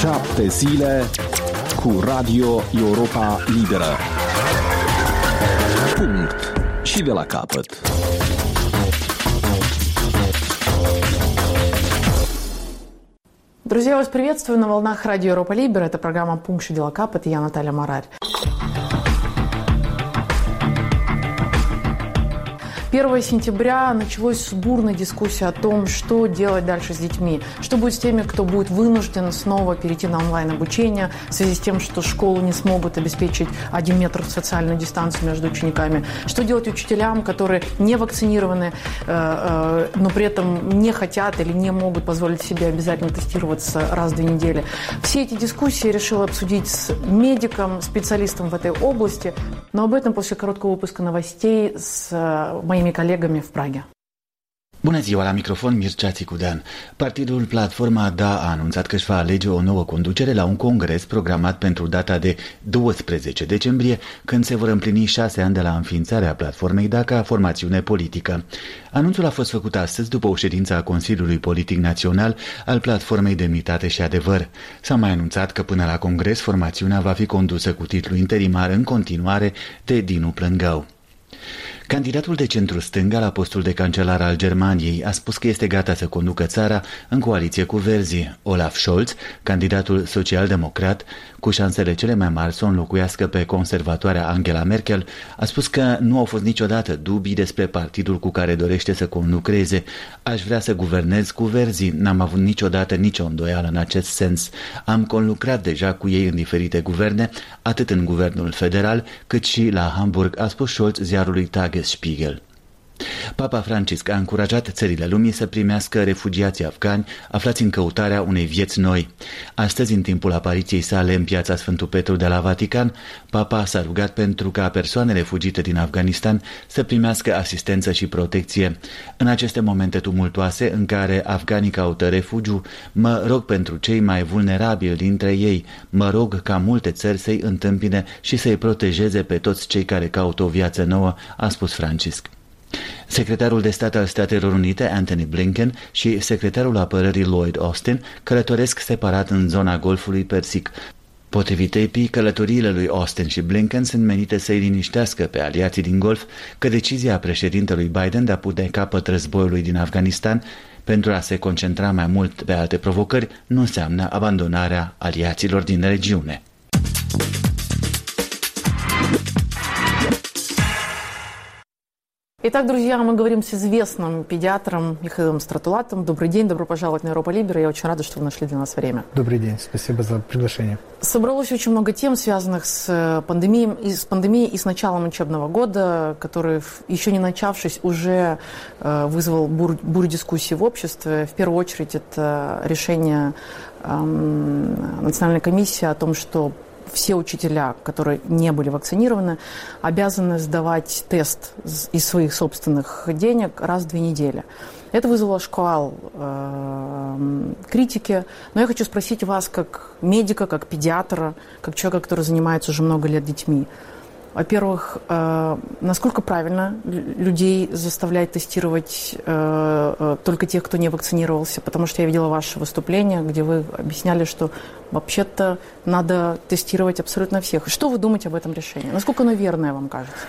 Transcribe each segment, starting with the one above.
7 zile cu Radio Europa Liberă. Punct. Și de la capăt. Друзья, я вас приветствую на волнах Радио Европа Либера. Это программа «Пункт дела капот» и я Наталья Марарь. 1 сентября началась бурная дискуссия о том, что делать дальше с детьми. Что будет с теми, кто будет вынужден снова перейти на онлайн-обучение в связи с тем, что школы не смогут обеспечить 1 метр социальную дистанцию между учениками. Что делать учителям, которые не вакцинированы, но при этом не хотят или не могут позволить себе обязательно тестироваться раз в 2 недели. Все эти дискуссии я решила обсудить с медиком, специалистом в этой области. Но об этом после короткого выпуска новостей с моими коллегами в Праге. Bună ziua, la microfon Mircea Țicudean. Partidul Platforma Da a anunțat că își va alege o nouă conducere la un congres programat pentru data de 12 decembrie, când se vor împlini 6 ani de la înființarea Platformei Da ca formațiune politică. Anunțul a fost făcut astăzi după o ședință a Consiliului Politic Național al Platformei Demnitate și Adevăr. S-a mai anunțat că până la congres formațiunea va fi condusă cu titlu interimar în continuare de Dinu Plângău. Candidatul de centru-stânga la postul de cancelar al Germaniei a spus că este gata să conducă țara în coaliție cu Verzii. Olaf Scholz, candidatul social-democrat, cu șansele cele mai mari să o înlocuiască pe conservatoarea Angela Merkel, a spus că nu au fost niciodată dubii despre partidul cu care dorește să conlucreze. Aș vrea să guvernez cu Verzii, n-am avut niciodată nicio îndoială în acest sens. Am conlucrat deja cu ei în diferite guverne, atât în guvernul federal, cât și la Hamburg, a spus Scholz ziarului Tagesspiegel. Papa Francisc a încurajat țările lumii să primească refugiații afgani aflați în căutarea unei vieți noi. Astăzi, în timpul apariției sale în piața Sfântul Petru de la Vatican, Papa s-a rugat pentru ca persoanele fugite din Afganistan să primească asistență și protecție. În aceste momente tumultoase în care afganii caută refugiu, mă rog pentru cei mai vulnerabili dintre ei, mă rog ca multe țări să-i întâmpine și să-i protejeze pe toți cei care caută o viață nouă, a spus Francisc. Secretarul de stat al Statelor Unite, Antony Blinken, și secretarul apărării Lloyd Austin călătoresc separat în zona Golfului Persic. Potrivit AP, călătoriile lui Austin și Blinken sunt menite să-i liniștească pe aliații din Golf că decizia președintelui Biden de a pune capăt războiului din Afganistan pentru a se concentra mai mult pe alte provocări nu înseamnă abandonarea aliaților din regiune. Итак, друзья, мы говорим с известным педиатром Михаилом Стратулатом. Добрый день, добро пожаловать на Европа Либера. Я очень рада, что вы нашли для нас время. Добрый день, спасибо за приглашение. Собралось очень много тем, связанных с пандемией и с началом учебного года, который, еще не начавшись, уже вызвал бурю дискуссий в обществе. В первую очередь это решение Национальной комиссии о том, что все учителя, которые не были вакцинированы, обязаны сдавать тест из своих собственных денег раз в 2 недели. Это вызвало шквал критики. Но я хочу спросить вас, как медика, как педиатра, как человека, который занимается уже много лет детьми. Во-первых, насколько правильно людей заставлять тестировать только тех, кто не вакцинировался? Потому что я видела ваше выступление, где вы объясняли, что вообще-то надо тестировать абсолютно всех. Что вы думаете об этом решении? Насколько оно верное, вам кажется?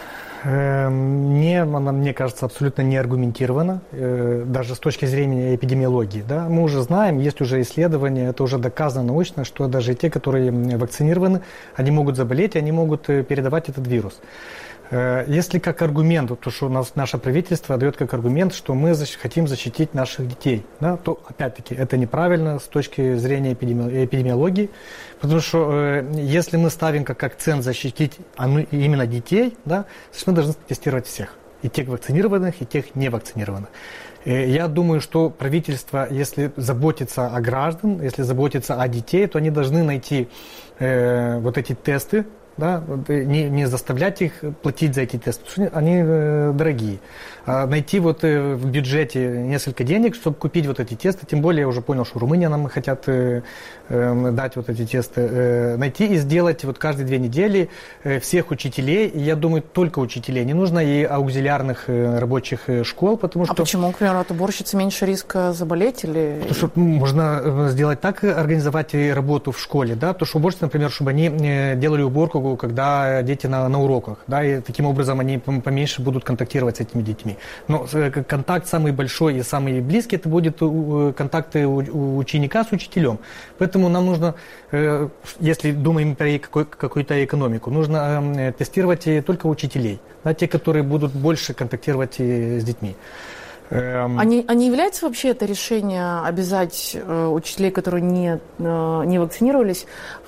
Мне кажется, абсолютно не аргументировано, даже с точки зрения эпидемиологии. Да? Мы уже знаем, есть уже исследования, это уже доказано научно, что даже те, которые вакцинированы, они могут заболеть, они могут передавать этот вирус. Если как аргумент, то, что у нас наше правительство дает как аргумент, что мы хотим защитить наших детей, да, то опять-таки это неправильно с точки зрения эпидемиологии, потому что если мы ставим как акцент защитить именно детей, да, значит мы должны тестировать всех, и тех вакцинированных, и тех невакцинированных. Я думаю, что правительство, если заботится о граждан, если заботится о детей, то они должны найти вот эти тесты, да, не заставлять их платить за эти тесты, они дорогие. Найти вот в бюджете несколько денег, чтобы купить вот эти тесты, тем более я уже понял, что Румыния нам хотят дать вот эти тесты, найти и сделать вот каждые 2 недели всех учителей, и я думаю, только учителей, не нужно и аукзилиарных рабочих школ, потому что... А почему, к примеру, от уборщицы меньше риска заболеть или... Потому что можно сделать так, организовать работу в школе, да, потому что уборщицы, например, чтобы они делали уборку, когда дети на уроках, да, и таким образом они поменьше будут контактировать с этими детьми. Но контакт самый большой и самый близкий, это будет контакты ученика с учителем. Поэтому нам нужно, если думаем про какую-то экономику, нужно тестировать только учителей, да, те, которые будут больше контактировать с детьми. А не является вообще это решение обязать учителей, которые не вакцинировались,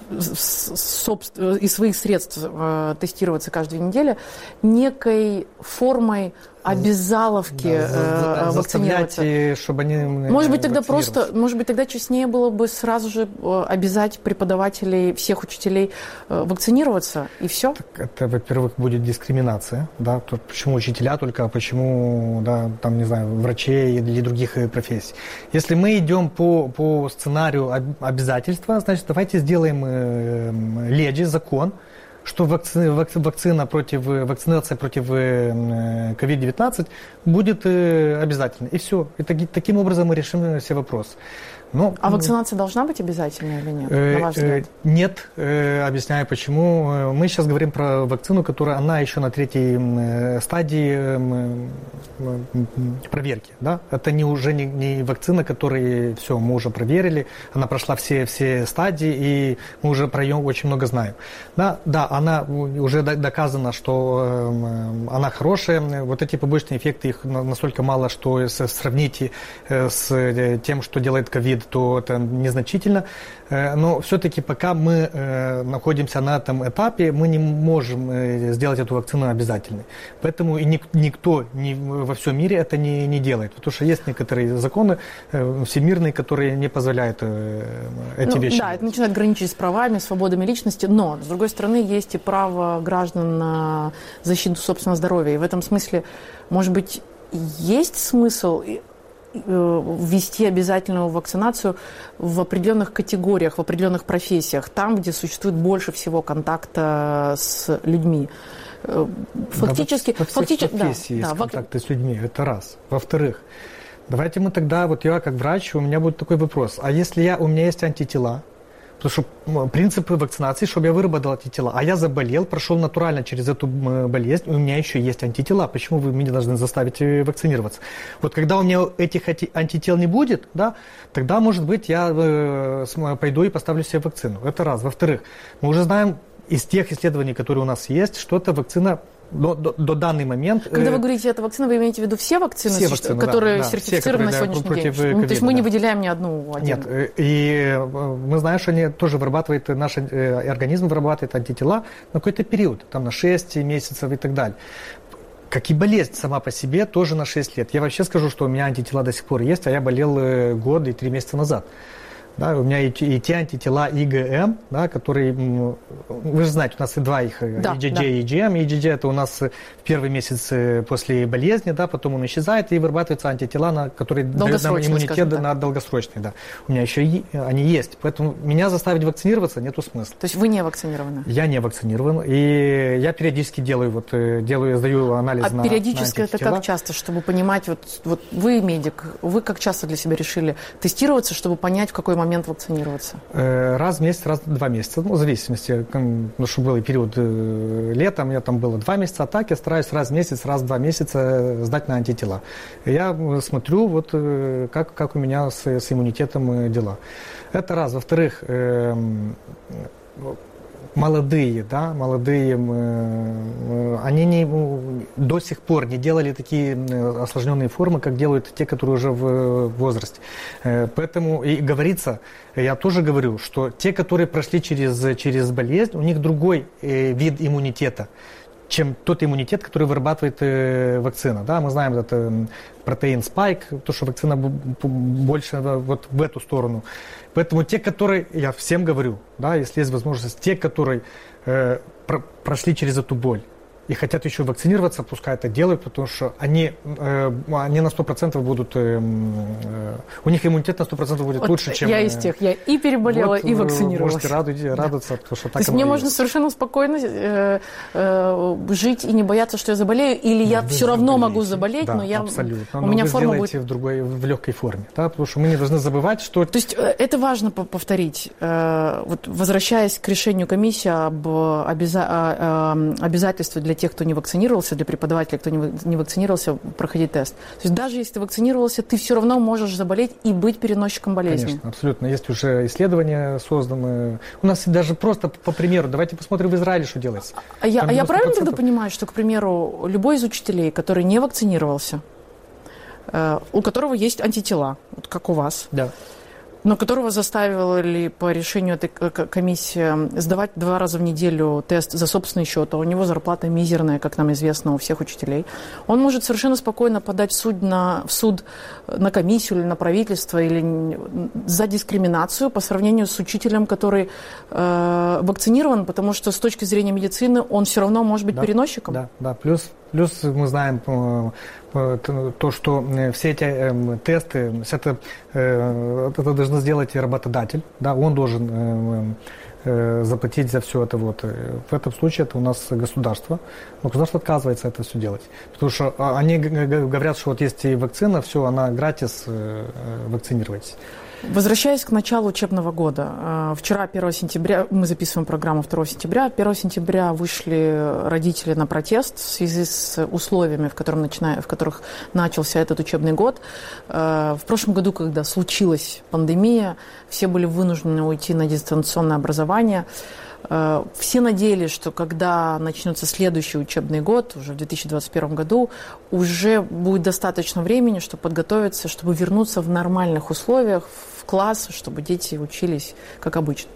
из своих средств тестироваться каждую неделю, некой формой обязаловки вакцинироваться? Чтобы они может быть, тогда честнее было бы сразу же обязать преподавателей, всех учителей вакцинироваться, и все? Это, во-первых, будет дискриминация, да, почему учителя только, а почему, да, там, не знаю, врачей или других профессий. Если мы идем по сценарию обязательства, значит, давайте сделаем закон, что вакцинация против COVID-19 будет обязательной. И все. И таким образом мы решим все вопросы. Но, вакцинация должна быть обязательной или нет, на ваш взгляд? Нет. Объясняю почему. Мы сейчас говорим про вакцину, которая она еще на 3-й стадии проверки. Да? Это уже не вакцина, которую все, мы уже проверили, она прошла все стадии, и мы уже про нее очень много знаем. Да, она уже доказано, что она хорошая. Вот эти побочные эффекты, их настолько мало, что сравните с тем, что делает ковид, то это незначительно. Но все-таки пока мы находимся на этом этапе, мы не можем сделать эту вакцину обязательной. Поэтому и никто во всем мире это не делает. Потому что есть некоторые законы всемирные, которые не позволяют эти вещи. Да, это начинает граничить с правами, свободами личности, но, с другой стороны, есть и право граждан на защиту собственного здоровья. И в этом смысле, может быть, есть смысл ввести обязательную вакцинацию в определенных категориях, в определенных профессиях, там, где существует больше всего контакта с людьми. Фактически, во всех профессиях есть контакты с людьми, это раз. Во-вторых, давайте мы тогда, вот я как врач, у меня будет такой вопрос, а если у меня есть антитела, потому что принципы вакцинации, чтобы я выработал антитела, а я заболел, прошел натурально через эту болезнь, у меня еще есть антитела, почему вы меня должны заставить вакцинироваться? Вот когда у меня этих антител не будет, да, тогда, может быть, я пойду и поставлю себе вакцину. Это раз. Во-вторых, мы уже знаем из тех исследований, которые у нас есть, что эта вакцина до данный момент... Когда вы говорите «эта вакцина», вы имеете в виду все вакцины, которые сертифицированы на сегодняшний день? COVID, то есть мы не выделяем ни одну отдельно? Нет, и мы знаем, что они тоже вырабатывают, наш организм вырабатывает антитела на какой-то период, там на 6 месяцев и так далее. Как и болезнь сама по себе тоже на 6 лет. Я вообще скажу, что у меня антитела до сих пор есть, а я болел год и 3 месяца назад. Да, у меня и те антитела IgM, да, которые, вы же знаете, у нас и два их, да, IgG да. и IgM. IgG это у нас в первый месяц после болезни, да, потом он исчезает и вырабатываются антитела, которые дают нам иммунитет на долгосрочный. Да. У меня еще они есть, поэтому меня заставить вакцинироваться нету смысла. То есть вы не вакцинированы? Я не вакцинирован, и я периодически сдаю анализ на периодически это как часто, чтобы понимать, вот вы медик, вы как часто для себя решили тестироваться, чтобы понять, в какой момент вакцинироваться? Раз в месяц, раз в 2 месяца. В зависимости, что был период летом, я там было 2 месяца, а так я стараюсь раз в месяц, раз в 2 месяца сдать на антитела. Я смотрю, вот как у меня с иммунитетом дела. Это раз. Во-вторых, молодые, они до сих пор не делали такие осложненные формы, как делают те, которые уже в возрасте. Поэтому и говорится, я тоже говорю, что те, которые прошли через болезнь, у них другой вид иммунитета. чем тот иммунитет, который вырабатывает вакцина. Да? Мы знаем это протеин спайк, то, что вакцина больше вот в эту сторону. Поэтому те, которые, я всем говорю, да, если есть возможность, те, которые прошли через эту боль и хотят еще вакцинироваться, пускай это делают, потому что они на 100% будут, у них иммунитет на 100% будет вот лучше, чем... Я из тех, я и переболела, и вакцинировалась. Можете радоваться, потому что так. То есть мне можно совершенно спокойно жить и не бояться, что я заболею, или я все равно могу заболеть, да, но я... абсолютно. У меня форма будет... в легкой форме, да, потому что мы не должны забывать, что... То есть это важно повторить. Вот, возвращаясь к решению комиссии об обязательстве для тех, кто не вакцинировался, для преподавателей, кто не вакцинировался, проходить тест. То есть даже если ты вакцинировался, ты все равно можешь заболеть и быть переносчиком болезни. Конечно, абсолютно. Есть уже исследования созданы. У нас даже просто по примеру, давайте посмотрим в Израиле, что делается. Я правильно тогда понимаю, что, к примеру, любой из учителей, который не вакцинировался, у которого есть антитела, вот как у вас, да, но которого заставили по решению этой комиссии сдавать 2 раза в неделю тест за собственный счет, а у него зарплата мизерная, как нам известно, у всех учителей, он может совершенно спокойно подать в суд на комиссию или на правительство или за дискриминацию по сравнению с учителем, который вакцинирован, потому что с точки зрения медицины он все равно может быть переносчиком. Да. Плюс мы знаем то, что все эти тесты, это должен сделать работодатель, да, он должен заплатить за все это. Вот. В этом случае это у нас государство. Но государство отказывается это все делать. Потому что они говорят, что вот есть и вакцина, все, она гратис, вакцинируйтесь. Возвращаясь к началу учебного года. Вчера, 1 сентября, мы записываем программу 2 сентября. 1 сентября вышли родители на протест в связи с условиями, в которых начался этот учебный год. В прошлом году, когда случилась пандемия, все были вынуждены уйти на дистанционное образование. Все надеялись, что когда начнется следующий учебный год, уже в 2021 году, уже будет достаточно времени, чтобы подготовиться, чтобы вернуться в нормальных условиях, в класс, чтобы дети учились как обычно.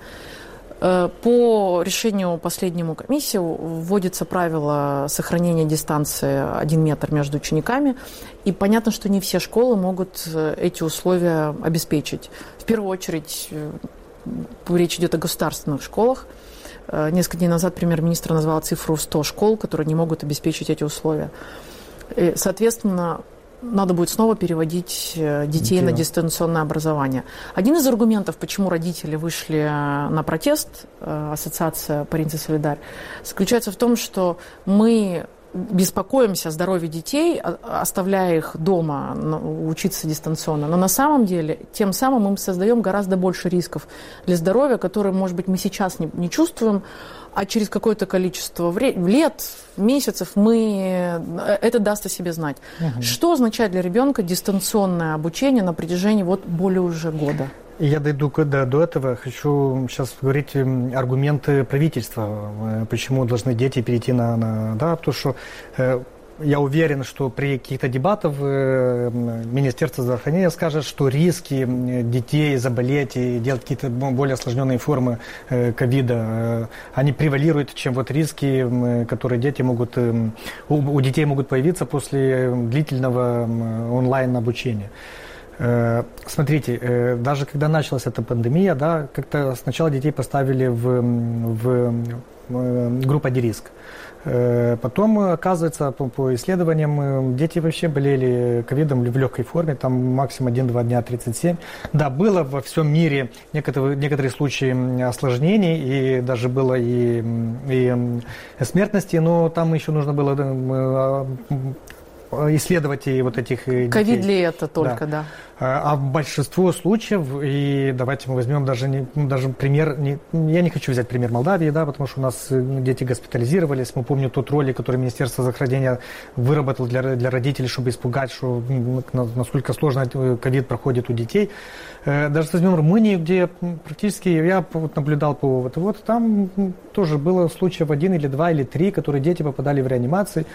По решению последнему комиссии вводится правило сохранения дистанции 1 метр между учениками. И понятно, что не все школы могут эти условия обеспечить. В первую очередь речь идет о государственных школах. Несколько дней назад премьер-министр назвал цифру 100 школ, которые не могут обеспечить эти условия. И, соответственно, надо будет снова переводить детей на дистанционное образование. Один из аргументов, почему родители вышли на протест, ассоциация «Паринцы Солидарь», заключается в том, что мы беспокоимся о здоровье детей, оставляя их дома учиться дистанционно. Но на самом деле, тем самым мы создаем гораздо больше рисков для здоровья, которые, может быть, мы сейчас не чувствуем, а через какое-то количество лет, месяцев это даст о себе знать. Угу. Что означает для ребенка дистанционное обучение на протяжении более уже года? Я дойду до этого. Хочу сейчас говорить аргументы правительства, почему должны дети перейти да, потому что я уверен, что при каких-то дебатах Министерство здравоохранения скажет, что риски детей заболеть и делать какие-то более осложненные формы ковида, они превалируют, чем вот риски, которые у детей могут появиться после длительного онлайн-обучения. Смотрите, даже когда началась эта пандемия, да, как-то сначала детей поставили в группу риск. Потом, оказывается, по исследованиям, дети вообще болели ковидом в легкой форме, там максимум 1-2 дня 37. Да, было во всем мире некоторые случаи осложнений, и даже было и смертности, но там еще нужно было исследовать и вот этих детей. Ковид ли это только, да. А большинство случаев, и давайте мы возьмем даже пример, я не хочу взять пример Молдавии, да, потому что у нас дети госпитализировались, мы помним тот ролик, который Министерство здравоохранения выработало для родителей, чтобы испугать, что насколько сложно ковид проходит у детей. Даже возьмем Румынию, где практически, я наблюдал там тоже было случаев 1 или 2 или 3, которые дети попадали в реанимации,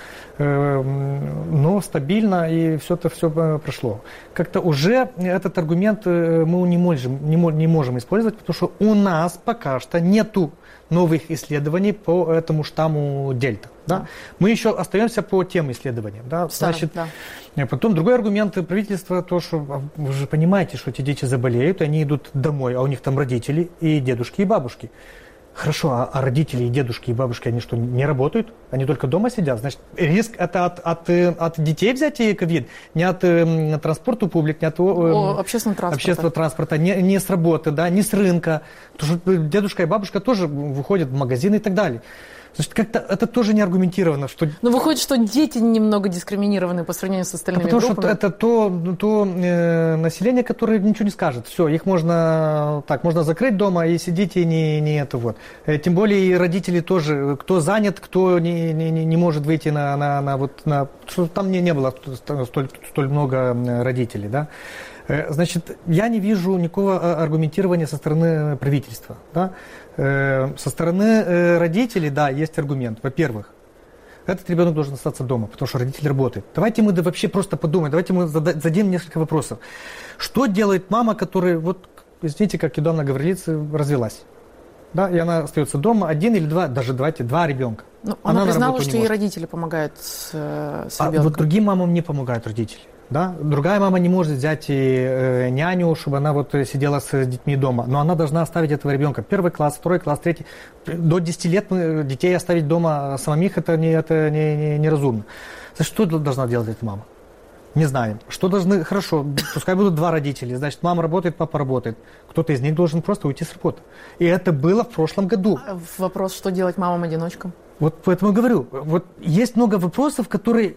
но стабильно, и все прошло. Как-то уже этот аргумент мы не можем использовать, потому что у нас пока что нету новых исследований по этому штамму дельта. Да? Мы еще остаемся по тем исследованиям. Да? Значит, потом другой аргумент правительства, то, что вы же понимаете, что эти дети заболеют, они идут домой, а у них там родители и дедушки, и бабушки. Хорошо, а родители и дедушки, и бабушки, они что, не работают? Они только дома сидят? Значит, риск это от детей взять и ковид, не от транспорта публик, не от общественного транспорта, не с работы, да, не с рынка. Потому что дедушка и бабушка тоже выходят в магазин и так далее. Значит, как-то это тоже не аргументировано. Что... Но выходит, что дети немного дискриминированы по сравнению с остальными потому группами. Потому что это то население, которое ничего не скажет. Все, их можно закрыть дома и сидеть и не это вот. Тем более и родители тоже, кто занят, кто не может выйти на что там не было столь много родителей, да. Значит, я не вижу никакого аргументирования со стороны правительства. Да? Со стороны родителей, да, есть аргумент. Во-первых, этот ребенок должен остаться дома, потому что родитель работает. Давайте мы вообще просто подумаем, давайте мы зададим несколько вопросов. Что делает мама, которая, вот, извините, как недавно говорится, развелась? Да, и она остается дома, один или два, даже давайте, два ребенка. Ну, она признала, что ей родители помогают с ребенком. А вот другим мамам не помогают родители. Да? Другая мама не может взять няню, чтобы она вот сидела с детьми дома. Но она должна оставить этого ребенка. 1 класс, 2 класс, 3. До 10 лет детей оставить дома самих это неразумно. Значит, что должна делать эта мама? Не знаем. Что должны... Хорошо, пускай будут 2 родителя. Значит, мама работает, папа работает. Кто-то из них должен просто уйти с работы. И это было в прошлом году. Вопрос, что делать мамам-одиночкам? Вот поэтому говорю. Вот есть много вопросов, которые...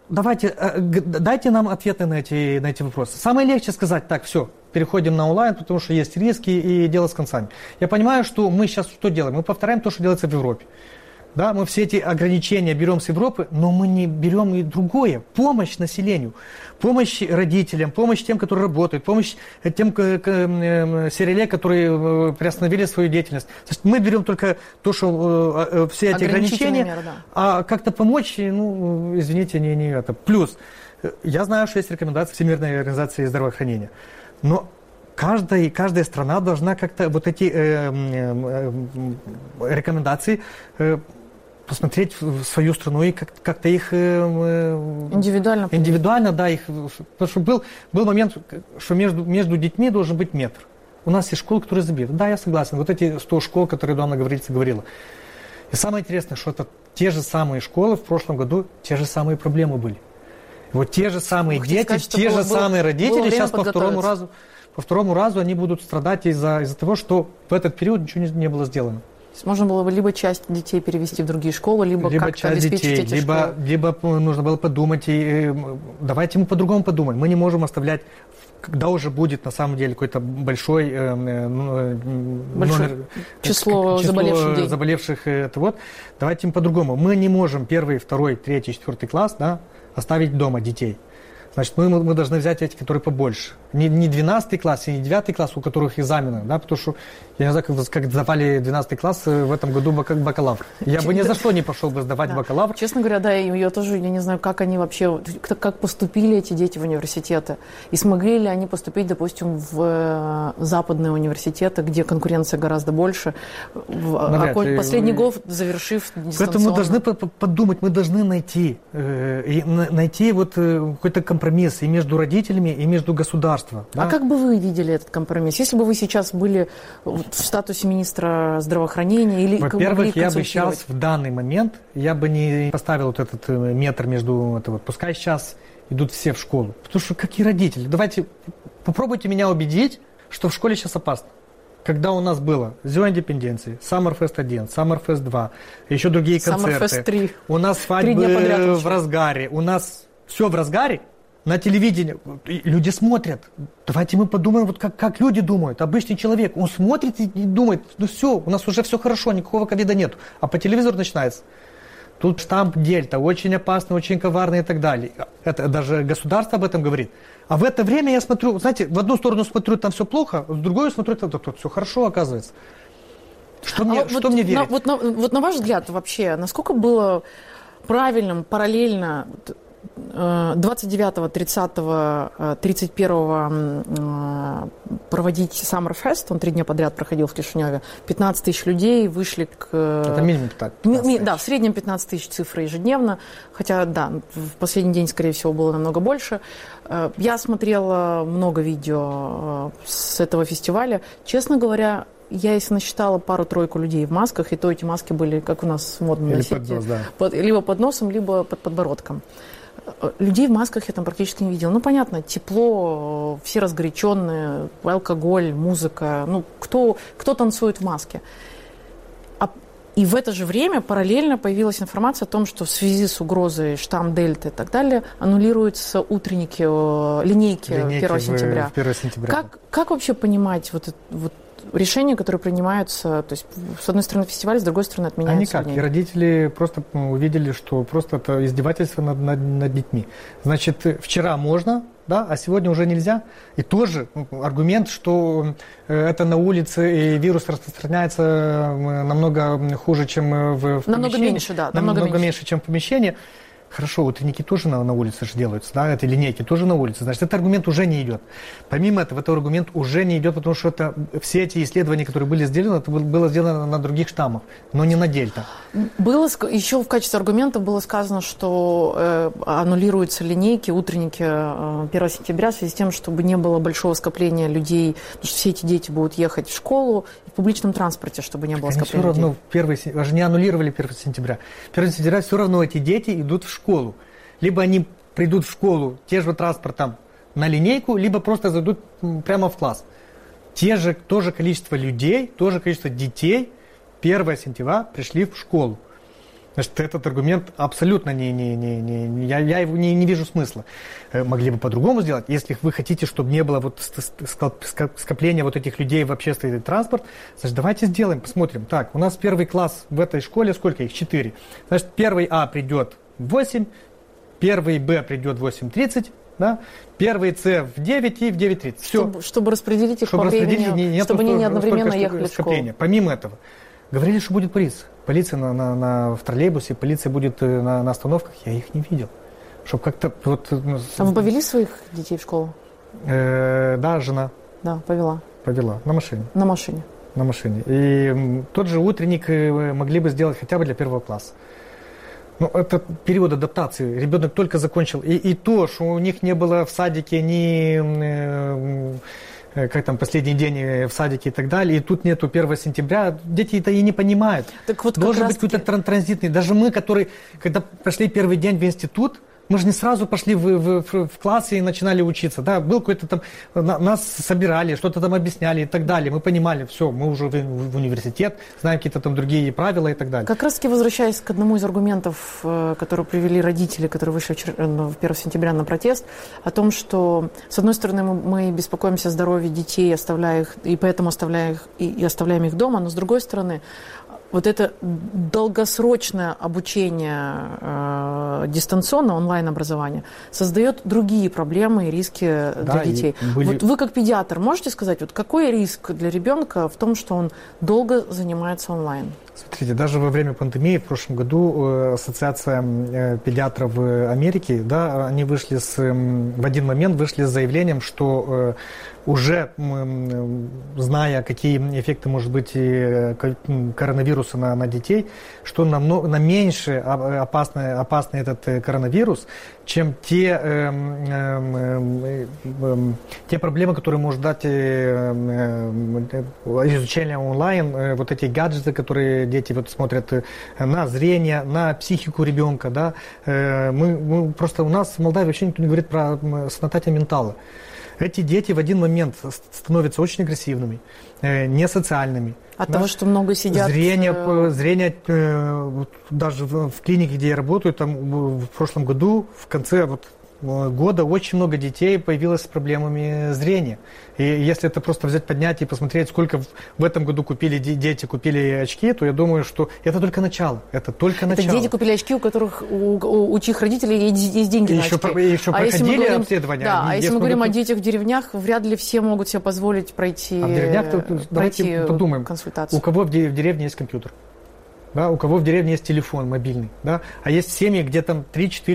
Дайте нам ответы на эти вопросы. Самое легче сказать, так, все, переходим на онлайн, потому что есть риски и дело с концами. Я понимаю, что мы сейчас что делаем? Мы повторяем то, что делается в Европе. Да, мы все эти ограничения берем с Европы, но мы не берем и другое. Помощь населению, помощь родителям, помощь тем, которые работают, помощь тем сереле, которые приостановили свою деятельность. Значит, мы берем только то, что все эти ограничения, меры, да. А как-то помочь, ну, извините, не это. Плюс, я знаю, что есть рекомендации Всемирной организации здравоохранения, но каждая страна должна как-то вот эти рекомендации посмотреть в свою страну и как-то их индивидуально, да, их, потому что был момент, что между детьми должен быть метр. У нас есть школы, которые забиты. Да, я согласен. Вот эти 100 школ, которые Донна говорила. И самое интересное, что это те же самые школы в прошлом году, те же самые проблемы были. Вот те же самые дети, те же самые родители сейчас по второму разу они будут страдать из-за того, что в этот период ничего не было сделано. Можно было бы либо часть детей перевести в другие школы, либо как-то обеспечить эти школы. Либо нужно было подумать, давайте мы по-другому подумаем. Мы не можем оставлять, когда уже будет на самом деле какой-то большой число заболевших. Давайте мы по-другому. Мы не можем 1, 2, 3, 4 класс, да, оставить дома детей. Значит, мы должны взять эти, которые побольше. Не 12 класс, и не 9 класс, у которых экзамены, да, потому что, я не знаю, как сдавали 12 класс в этом году бакалавр. Я бы ни за что не пошел бы сдавать бакалавр. Честно говоря, да, я тоже, я не знаю, как они вообще, как поступили эти дети в университеты, и смогли ли они поступить, допустим, в западные университеты, где конкуренция гораздо больше, последний год завершив дистанционно. Поэтому мы должны подумать, мы должны найти вот какой-то компромисс и между родителями, и между государством. Да? А как бы вы видели этот компромисс? Если бы вы сейчас были в статусе министра здравоохранения или... Во-первых, я бы сейчас, в данный момент, я бы не поставил вот этот метр между... пускай сейчас идут все в школу. Потому что какие родители? Давайте, попробуйте меня убедить, что в школе сейчас опасно. Когда у нас было Зио Индепенденции, Summerfest 1, Summerfest 2, еще другие концерты. Summerfest 3. У нас свадьбы в разгаре. У нас все в разгаре. На телевидении люди смотрят. Давайте мы подумаем, вот как люди думают. Обычный человек, он смотрит и думает, ну все, у нас уже все хорошо, никакого ковида нет. А по телевизору начинается. Тут штамп дельта, очень опасный, очень коварный и так далее. Это даже государство об этом говорит. А в это время я смотрю, знаете, в одну сторону смотрю, там все плохо, в другую смотрю, там все хорошо оказывается. Что мне верить? Вот на ваш взгляд вообще, насколько было правильным параллельно 29, 30, 31 проводить Summerfest, он 3 дня подряд проходил в Кишиневе. 15 тысяч людей вышли к... Это минимум так. Да, в среднем 15 тысяч цифры ежедневно, хотя, да, в последний день, скорее всего, было намного больше. Я смотрела много видео с этого фестиваля. Честно говоря, я, если насчитала пару-тройку людей в масках, и то эти маски были, как у нас модно носить, под нос, да. либо под носом, либо под подбородком. Людей в масках я там практически не видела. Ну, понятно, тепло, все разгоряченные, алкоголь, музыка. Ну, кто танцует в маске? И в это же время параллельно появилась информация о том, что в связи с угрозой штамм Дельты и так далее аннулируются утренники, линейки 1 сентября. 1 сентября. Как вообще понимать вот решения, которые принимаются, то есть, с одной стороны, фестиваль, с другой стороны, отменяются? А никак. И родители просто увидели, что просто это издевательство над детьми. Значит, вчера можно, да, а сегодня уже нельзя. И тоже аргумент, что это на улице, и вирус распространяется намного хуже, чем в намного помещении. Меньше, да. Намного меньше, чем в помещении. Хорошо, утренники тоже на улице же делаются, да, эти линейки тоже на улице. Значит, этот аргумент уже не идет. Помимо этого, этот аргумент уже не идет, потому что все эти исследования, которые были сделаны, это было сделано на других штаммах, но не на дельта. Еще в качестве аргумента было сказано, что аннулируются линейки, утренники 1 сентября в связи с тем, чтобы не было большого скопления людей, потому что все эти дети будут ехать в школу и в публичном транспорте, чтобы не было скопления людей. Все равно же не аннулировали 1 сентября. 1 сентября все равно эти дети идут в школу. Либо они придут в школу те же транспортом на линейку, либо просто зайдут прямо в класс. То же количество людей, то же количество детей 1 сентября пришли в школу. Значит, этот аргумент абсолютно я его не вижу смысла. Могли бы по-другому сделать. Если вы хотите, чтобы не было скопления вот этих людей в общественный транспорт, значит, давайте сделаем, посмотрим. Так, у нас 1 класс в этой школе, сколько их? 4. Значит, 1 А придет в 8, 1 Б придет в 8:30, да? 1 С в 9 и в 9:30. Все. Чтобы распределить их по времени, чтобы они не одновременно ехали в школу. Помимо этого, говорили, что будет полиция. Полиция в троллейбусе, полиция будет на остановках. Я их не видел. Чтобы как-то... А вы повели своих детей в школу? Да, жена. Да, повела. Повела. На машине. На машине. На машине. И тот же утренник могли бы сделать хотя бы для 1 класса. Ну, это период адаптации. Ребенок только закончил. И то, что у них не было в садике как там последний день в садике и так далее, и тут нету 1 сентября, дети это и не понимают. Так вот, должен быть какой-то транзитный. Даже мы, которые, когда прошли первый день в институт, мы же не сразу пошли в классы и начинали учиться. Да? Был какой-то там, нас собирали, что-то там объясняли и так далее. Мы понимали, все, мы уже в университет, знаем какие-то там другие правила и так далее. Как раз таки возвращаясь к одному из аргументов, которые привели родители, которые вышли 1 сентября на протест, о том, что, с одной стороны, мы беспокоимся о здоровье детей, оставляя их, и поэтому оставляем их дома, но с другой стороны, вот это долгосрочное обучение дистанционно, онлайн-образование, создает другие проблемы и риски для детей. Вот вы как педиатр можете сказать, вот какой риск для ребенка в том, что он долго занимается онлайн? Смотрите, даже во время пандемии в прошлом году Ассоциация педиатров Америки, да, они вышли в один момент вышли с заявлением, что уже зная, какие эффекты может быть коронавируса на детей, что намного меньше опасный этот коронавирус, чем те проблемы, которые может дать изучение онлайн, вот эти гаджеты, которые дети смотрят на зрение, на психику ребенка. Да? Мы просто у нас в Молдавии вообще никто не говорит про снататия ментала. Эти дети в один момент становятся очень агрессивными, несоциальными. От того, что много сидят... Зрение даже в клинике, где я работаю, там в прошлом году, в конце года очень много детей появилось с проблемами зрения. И если это просто взять, поднять и посмотреть, сколько в этом году дети купили очки, то я думаю, что это только начало. Это дети купили очки, у чьих родителей есть деньги на очки. Еще проходили обследования. Да, а если мы говорим о детях в деревнях, вряд ли все могут себе позволить пройти давайте подумаем, консультацию. У кого в деревне есть компьютер? Да, у кого в деревне есть телефон мобильный? Да? А есть семьи, где там 3-4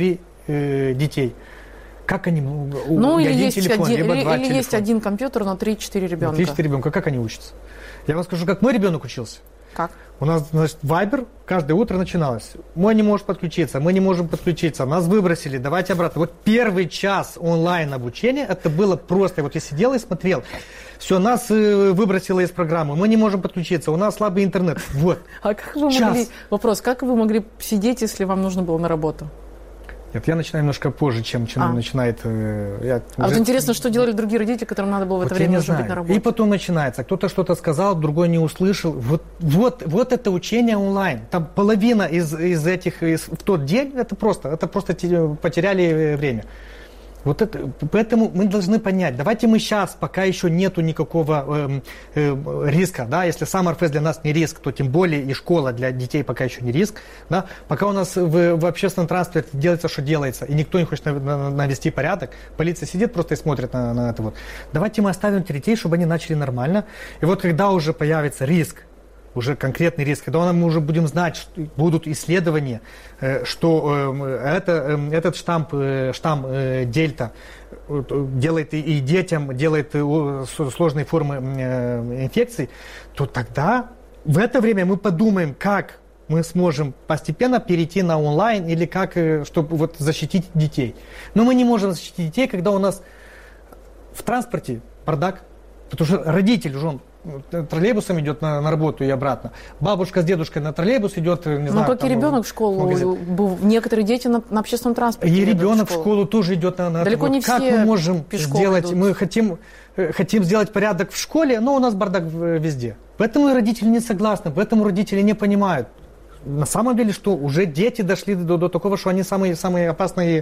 детей. Как они... Ну, или есть, телефон, или есть один компьютер, но 3-4 ребенка. 3-4 ребенка. Как они учатся? Я вам скажу, как мой ребенок учился. Как? У нас, значит, Viber каждое утро начиналось. Мой не может подключиться, мы не можем подключиться. Нас выбросили, давайте обратно. Вот первый час онлайн-обучения, это было просто. Вот я сидел и смотрел. Все, нас выбросило из программы. Мы не можем подключиться, у нас слабый интернет. Вот. А как вы могли... Вопрос, как вы могли сидеть, если вам нужно было на работу? Нет, я начинаю немножко позже, чем начинает... Вот интересно, что делали другие родители, которым надо было в это время уже быть на работе? И потом начинается. Кто-то что-то сказал, другой не услышал. Вот это учение онлайн. Там половина из этих в тот день, это просто потеряли время. Вот это, поэтому мы должны понять, давайте мы сейчас, пока еще нету никакого риска, да, если сам РФС для нас не риск, то тем более и школа для детей пока еще не риск, да, пока у нас в общественном транспорте делается, что делается, и никто не хочет навести порядок, полиция сидит просто и смотрит на это вот. Давайте мы оставим детей, чтобы они начали нормально, и вот когда уже появится риск, уже конкретный риск, когда мы уже будем знать, что будут исследования, что этот штамм дельта делает и детям, делает сложные формы инфекций, то тогда в это время мы подумаем, как мы сможем постепенно перейти на онлайн или как, чтобы вот защитить детей. Но мы не можем защитить детей, когда у нас в транспорте бардак, потому что родитель уже троллейбусом идет на работу и обратно. Бабушка с дедушкой на троллейбус идет, не знаю. Ну, как и ребенок в школу. Некоторые дети на общественном транспорте. И ребенок в школу тоже идет на далеко не как все мы можем сделать? Идут. Мы хотим сделать порядок в школе, но у нас бардак везде. Поэтому родители не согласны, поэтому родители не понимают. На самом деле, что уже дети дошли до такого, что они самые опасные,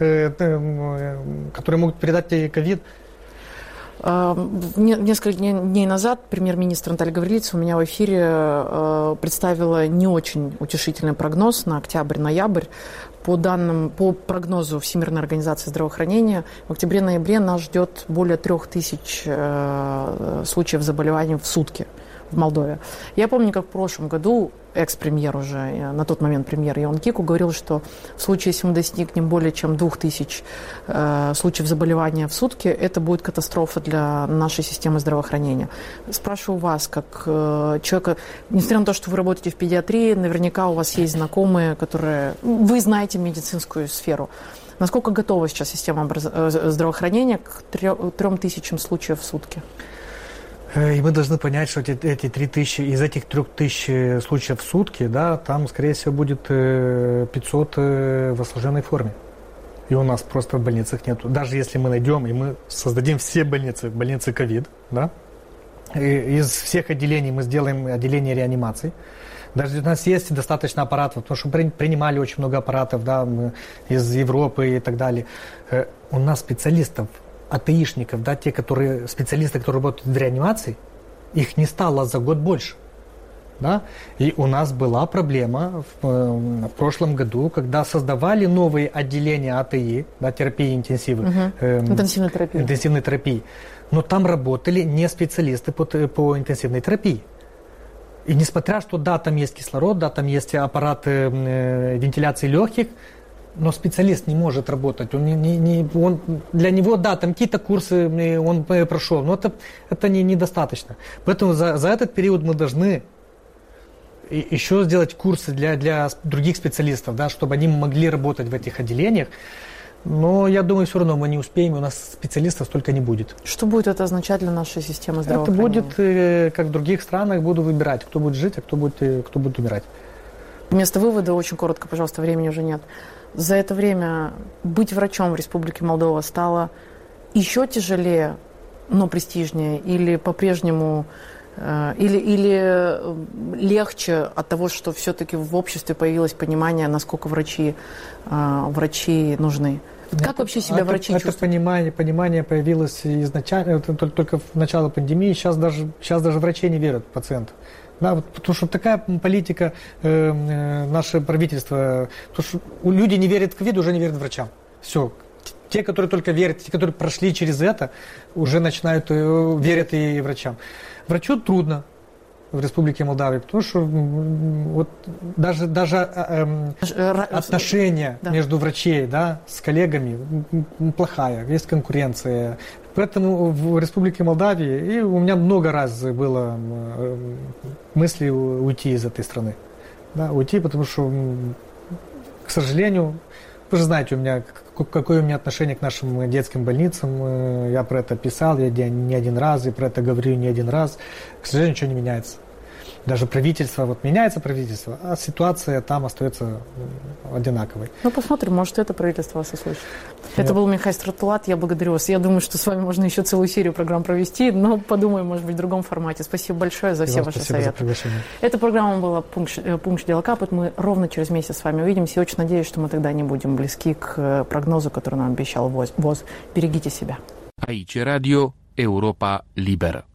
которые могут передать ковид. Несколько дней назад премьер-министр Наталья Гаврилица у меня в эфире представила не очень утешительный прогноз на октябрь-ноябрь. По прогнозу Всемирной организации здравоохранения, в октябре-ноябре нас ждет более 3000 случаев заболеваний в сутки в Молдове. Я помню, как в прошлом году экс-премьер уже, на тот момент премьер Ион Кику говорил, что в случае, если мы достигнем более чем 2000 случаев заболевания в сутки, это будет катастрофа для нашей системы здравоохранения. Спрашиваю вас, как человека, несмотря на то, что вы работаете в педиатрии, наверняка у вас есть знакомые, которые... Вы знаете медицинскую сферу. Насколько готова сейчас система здравоохранения к 3000 случаев в сутки? И мы должны понять, что эти 3000, из этих 3000 случаев в сутки, да, там, скорее всего, будет 500 в осложненной форме. И у нас просто в больницах нету. Даже если мы найдем, и мы создадим все больницы ковид, да, и из всех отделений мы сделаем отделение реанимации. Даже у нас есть достаточно аппаратов, потому что принимали очень много аппаратов, да, из Европы и так далее. У нас специалистов, АТИшников, да, специалисты, которые работают в реанимации, их не стало за год больше. Да? И у нас была проблема в прошлом году, когда создавали новые отделения АТИ, да, терапии интенсивной, интенсивной терапии, но там работали не специалисты по интенсивной терапии. И несмотря что, да, там есть кислород, да, там есть аппараты вентиляции легких, но специалист не может работать. Он для него, да, там какие-то курсы он прошел, но это недостаточно. Поэтому за этот период мы должны еще сделать курсы для других специалистов, да, чтобы они могли работать в этих отделениях. Но я думаю, все равно мы не успеем, у нас специалистов столько не будет. Что будет это означать для нашей системы здравоохранения? Это будет, как в других странах, буду выбирать, кто будет жить, а кто будет умирать. Вместо вывода, очень коротко, пожалуйста, времени уже нет. За это время быть врачом в Республике Молдова стало еще тяжелее, но престижнее, или по-прежнему, или легче от того, что все-таки в обществе появилось понимание, насколько врачи нужны? Как вообще себя врачи чувствуют? Это понимание появилось изначально, только в начало пандемии. Сейчас даже врачи не верят пациентам. Да, вот, потому что такая политика наше правительство, потому что люди не верят в ковид, уже не верят врачам. Все. Те, которые только верят, те, которые прошли через это, уже начинают верить и врачам. Врачу трудно. в Республике Молдавия, потому что вот даже отношения между врачей, да, с коллегами плохая, есть конкуренция. Поэтому в Республике Молдавии, и у меня много раз было мысли уйти из этой страны. Да, уйти, потому что, к сожалению, вы же знаете, какое у меня отношение к нашим детским больницам. Я про это писал не один раз, и про это говорю не один раз. К сожалению, ничего не меняется. Даже правительство, вот меняется правительство, а ситуация там остается одинаковой. Ну, посмотрим, может, это правительство вас услышит. Это был Михай Стратулат, я благодарю вас. Я думаю, что с вами можно еще целую серию программ провести, но подумаем, может быть, в другом формате. Спасибо большое за все ваши советы. За приглашение. Эта программа была «Пункт дела Капут». Мы ровно через месяц с вами увидимся. И очень надеюсь, что мы тогда не будем близки к прогнозу, который нам обещал ВОЗ. Берегите себя. Aici Radio Europa Liberă.